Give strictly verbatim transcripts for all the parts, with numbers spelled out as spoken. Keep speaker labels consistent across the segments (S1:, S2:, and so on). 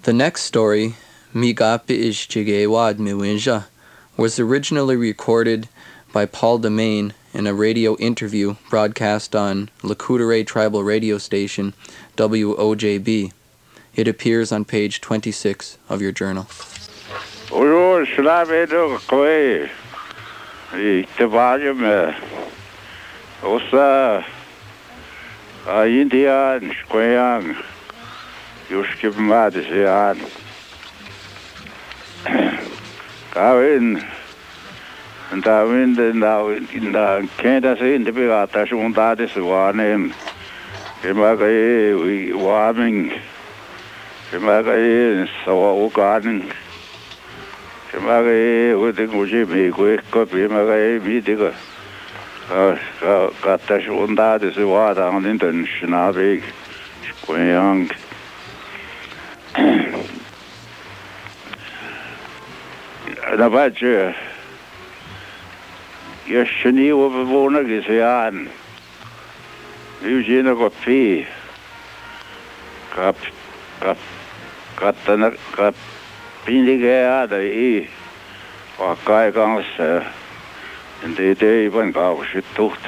S1: The next story, Migapi Ishchigewad Miwinja, was originally recorded by Paul Demain in a radio interview broadcast on Lakudere Tribal Radio Station, W O J B. It appears on page twenty-six of your journal.
S2: Oyo slavedo koi itevajem osa a Indian skoyang yuskib madisian kawin Ndawin ndawin inda kenda se inde begata shunda deswanem kemagai wi warming kemagai sawa uganing kemagai uding uji me ko ko kemagai mi diga ka kata shunda deswada andin den shnabe skoyang na baje Yeshani overwona gesehen. Eugene Gopi. Kap kap katana kap pindige ada i. Wakai gangs en de de van gau shitucht.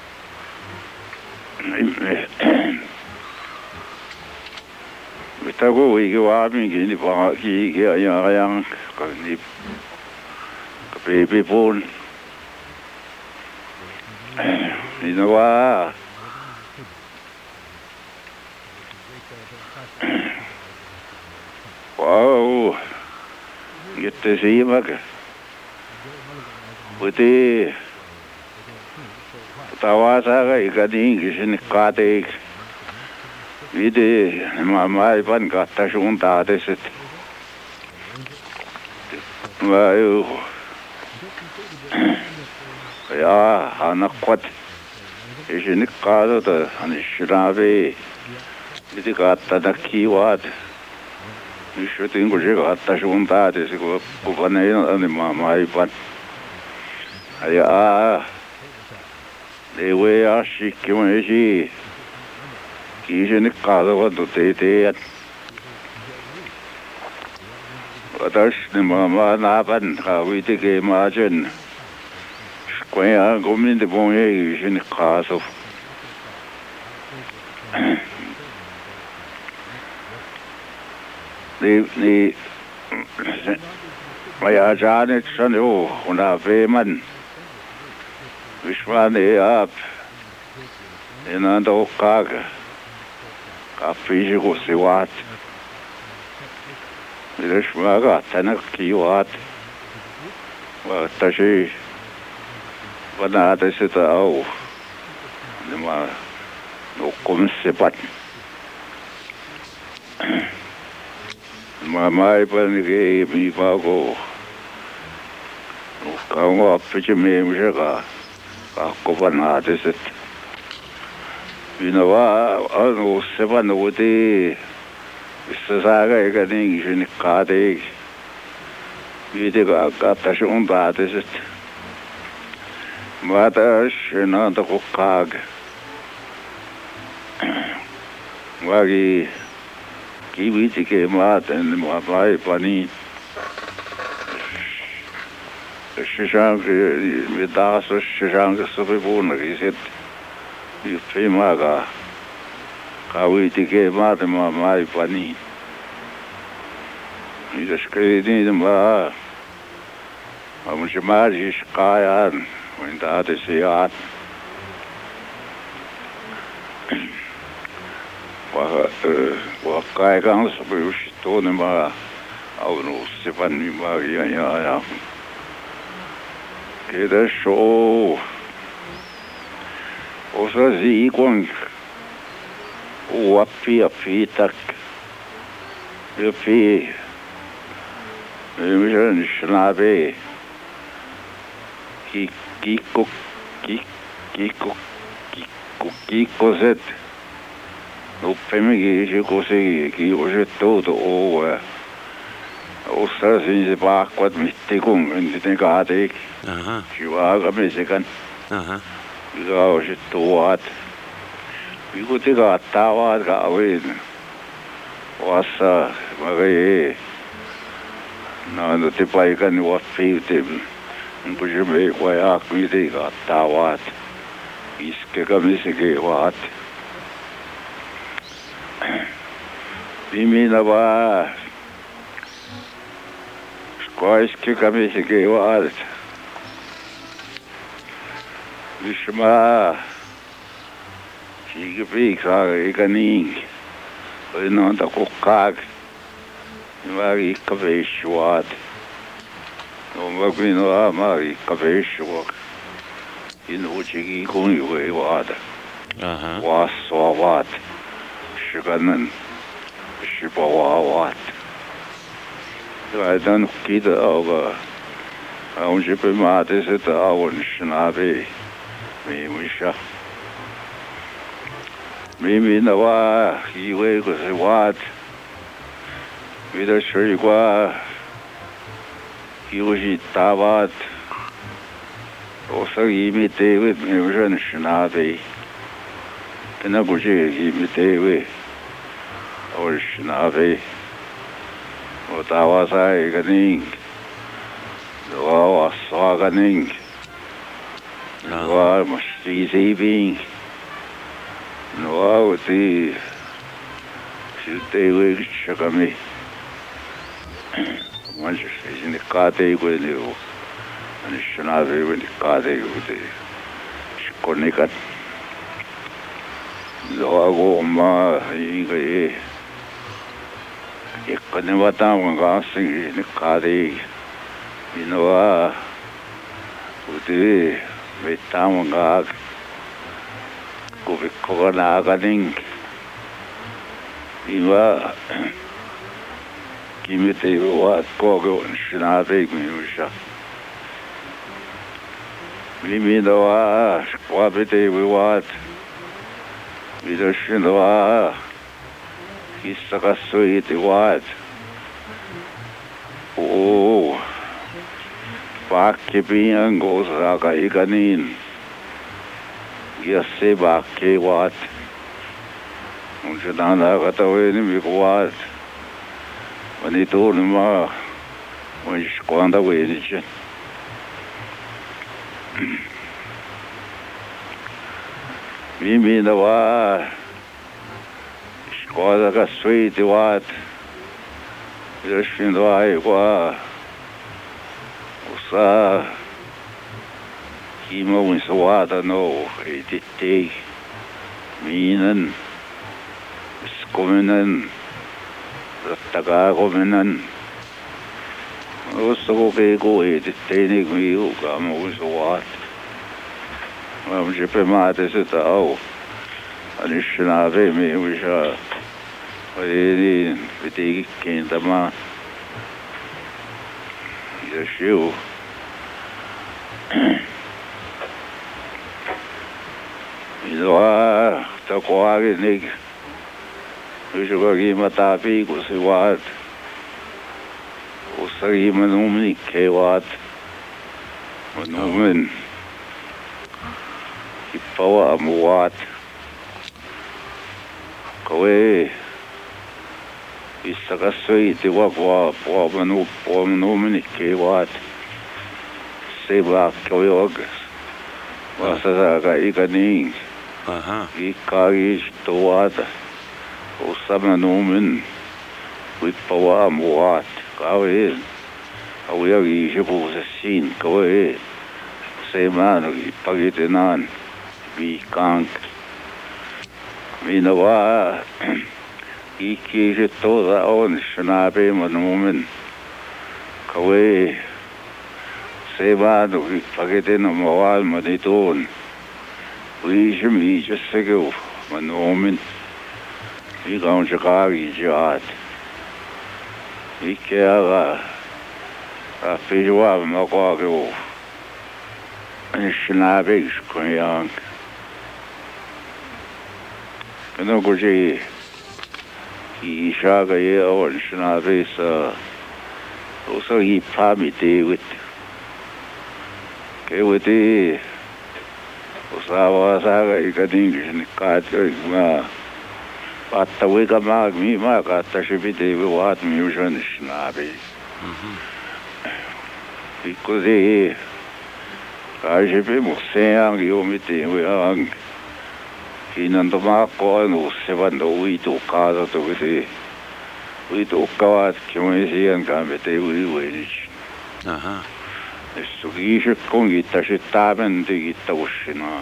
S2: Mitago wi gewami gini ba gi gi ya yang ni baby born. You know what? Wow, get to see him again. But the Tawasaga, you got the English in the cottage. We did, my one got the Shunta, this it. Well, ja, han kwat. Is in de kader de han shrabe. Dit gatta da kiwad. Is het in goje gatta shunta des go buvane an mama ipan. Ja. De we ashi kimeji. Is in de kader wat te te. Wat as de mama na ban ga we te ge margin. Kaya gomin de bonye in kaso. De de Maya Janet Sanu una veman. Vishwane up. Enando kaga. Kafijo go siwat. Vishwaga tanak kiwat. Wa tashi Wana ada sita au, lima no komsepat. Mama ipan ke mi pago, no kaungo apiche me mjega, kako wana ada sit. Binawa anu sepan uti, isasaga eka ning jini kade, bide ka kata shunda ada sit. Mata shina da kukag. Wagi kiwi tike mata en mapai pani. Shishang vidas shishang sabibuna kisit. Yufimaga kawi tike mata mapai pani. Idashkedi ma. Amujmari shkayan. When that is the art, what guy comes with Tonema, our no Stefani Maria. Get a show. Also, the equal what fee a fee tuck. The fee. The mission Shnabe. He Kiko, Kiko, Kiko, Kiko set. No family, you go say, he was a todo over. Also, since the back, what mistakung and the Gadic.
S3: Uh-huh.
S2: You are a Mexican.
S3: Uh-huh.
S2: You go to what? You could take a tower, go away. wasa magai na no te pai ka ni wa fiu te mpuja me wa ya ku te ka tawat iske ka mi se ke wat bimi na ba ko iske ka mi se ke wat Vishma Chiga Pika Ikaning Nanta Kokak Mari Kaveshwat No Magino Mari Kaveshwak In Uchigi Kuniwe Wad Waswat Shiganan Shibawat I don't get over I'm shipping my desert hour Shinabe Misha Mimi na wa iwe ko se wat Vida shri kwa Hiroshi tabat Osa imite we Misha shinabe Kena kuchi imite we Or shinabe O tawasa ikaning Wa waswa kaning Wa mashti zibing No, the Tuesday week, Shagami. Once in the Kate with you, and Shanabe with the Kate with the Shikonikat. No, Ma, Iga, Yakanavata, Gassing in the Kate. You know, with the Metamangag. Ko na kaning iwa kimite wa ko go shinabe misha limi do wa kwa bete we wat vida shindo wa kisaka soite wat o pa ke bian go sa ka ikanin Ya seba ke wat unjana ga tawe ni mi wat mani to ni ma wis kwanda we ni chen mi mi na wa kwanda ga sweet wat ya shin do ai wa usa Kimo in Sawada no, it take Minan, Skominan, Tagagominan. Also, go it, taking me, who come with what? I'm shipping my desert out. And it should have me, which are really take Kintama. Yes, you. Iwa ta kwa ge nig Usho ga gi mata pi ko se wat Usagi manumni ke wat Manumen Ipawa amuwat Kawe Isaka sui te wakwa Po manu po manumni ke wat Seba kawe wagas Wasa ka ikaning
S3: Aha.
S2: Ikagi stoada. Osama nomen. With power muat. Kawe. Awia gijibu sa sin. Kawe. Seman. Ipagitinan. Bikang. Minawa. Ikiji toda on. Shanabe manumen. Kawe. Seman. Ipagitinan mawal maniton. We should be just sick Manomin. He gone Chicago jot. He care a fish of Macago. And Shinabish Koyang. And no good. He shaga ye or Shinabis. Also, he probably did with. Okay, with the. Usawa saga ikating ka to ma Atta wega mag mi mag atta shibite wat mi usan snabe. E così kajibe mo seang io mite weang. Inando ma ko no se vando ui to casa to vede. Ui to kaat come si an gambete ui ui.
S3: Aha.
S2: Esto gisce con gitta cittaben di gitta uscina.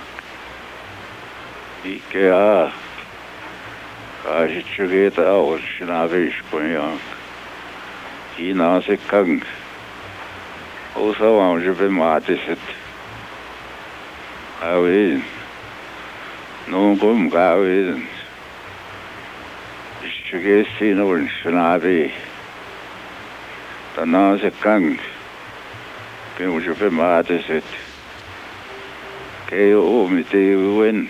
S2: E che ha Kaji chugeta o shinabe ishkoyan. Ina se kang. Osa wan jebe matiset. Awin. Non gum gawin. Chugesi no shinabe. Tana se kang. Ke o jebe matiset. Ke o mite wen.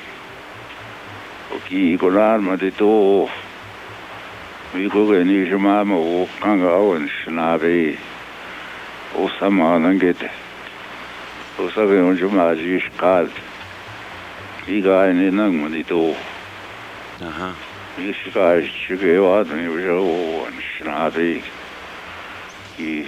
S2: Ki kolar ma de to mi ko ni jama mo kanga on snabe o sama nangete o sabe on jama ji skal ki ga ni nang ma de to
S3: Aha.
S2: mi ska chige wa ni jo on snabe ki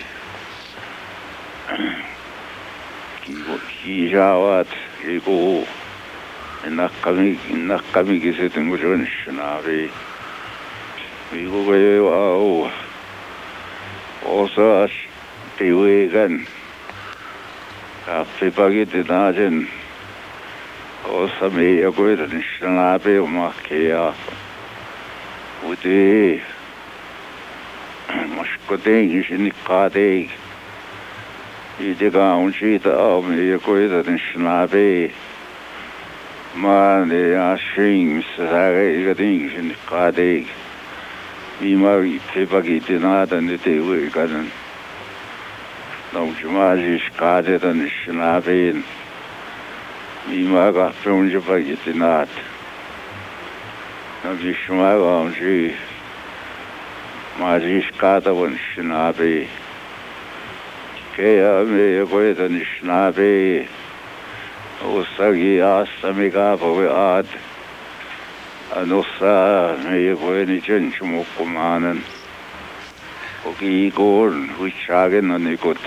S2: ki ki jawat ki ko nakami nakami kise tengo jo nishnabe migo ge wa o sa tewegan ka pepagite najen o sa me ya ko nishnabe o makia ude mashkote nishni kade ide ga unchita o me ya ko nishnabe Ma ne ashing sage gading in kade mi ma pepagite nada ne te we gadan não jumaji kade dan shnaben mi ma ga funje pagite nat na vishma ga unji ma ji skada von shnabe ke ya me ko dan shnabe o sagi asamiga boe ad anosa me voeni chen chumo kumanen o ki gorn huchagen an ikot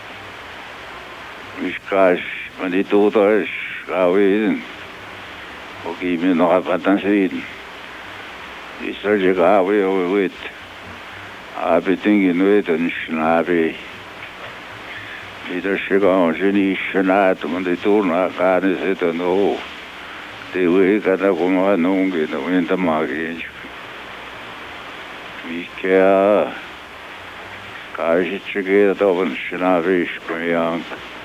S2: miskash mani todas gawin o ki me no apatan sin isa jegawe o wit abiting inuit an shnabe Ida shiga jini shnat mande turna kane se to no te we kada kuma nonge no enta magi mi kya kaji chige to ban shnavish koyang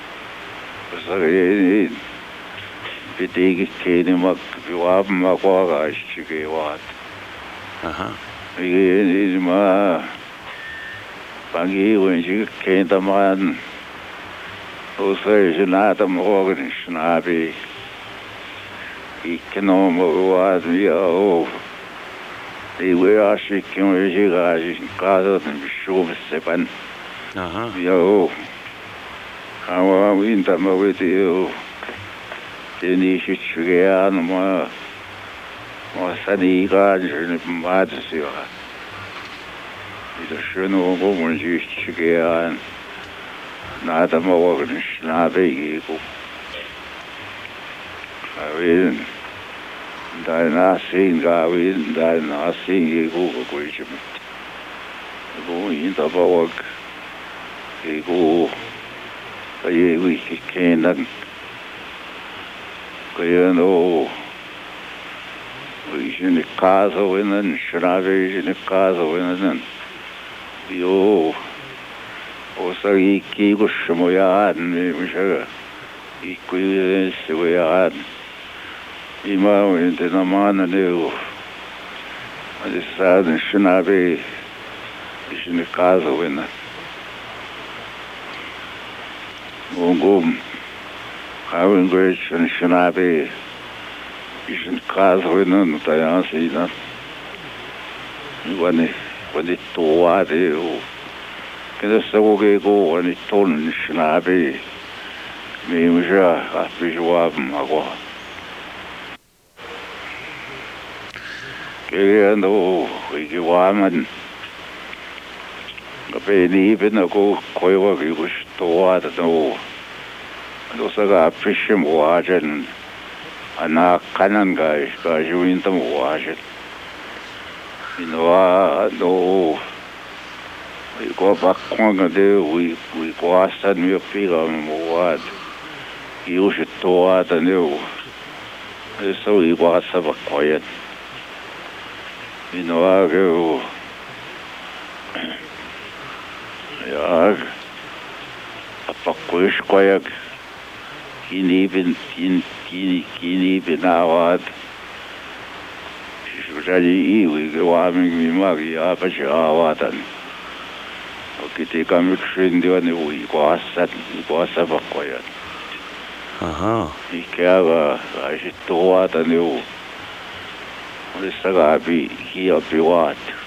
S2: sare bitigi kene mak biwab makwa ga chige wat
S3: Aha.
S2: mi ma bangi wenji kenta man o sei nada morgen snabe ik no mo was ja o e we ashi que eu chegar em casa de chuva sepan
S3: Aha.
S2: ja o kawa winter mo with you teni shi chugea no ma ma sani ga je ma de sia ida schöno go mo ji chugea nada morgen snabe go Awin da nasing gawin da nasing go go ich go in da bawag go ay wi kenan kaya no wi in casa winan shrabe in casa winan yo o sai ki go shmoya ne misha ikui se wa Ima wente na mana leo. Mas sabe, shinabe, shine casa wena. Gongom, kawin gwech shinabe, shine casa wena no tayan sina. Iwane, wane toa leo. Kena sagoge go wane ton shinabe. Meimja apijuab magwa. Kaya no, ikiwaman. Kape ni ibin ako koiwa kikustoa no. No saga apishim wajan. Anak kanan guys, guys you in them wajan. You know, no. We go back kwanga de we we go asan mi piga mo wad. You should toa the new. So we go asa ba quiet. You know, I go. Ja, apa kuis koyak kini bin kini kini kini bin awat. Jadi iwi kewami mimagi apa sih awatan. Kita kami sendiri ni iwi kuasa kuasa apa koyak.
S3: Aha.
S2: Ikiaga asyik tua tanu. Oleh segabi kia piwat.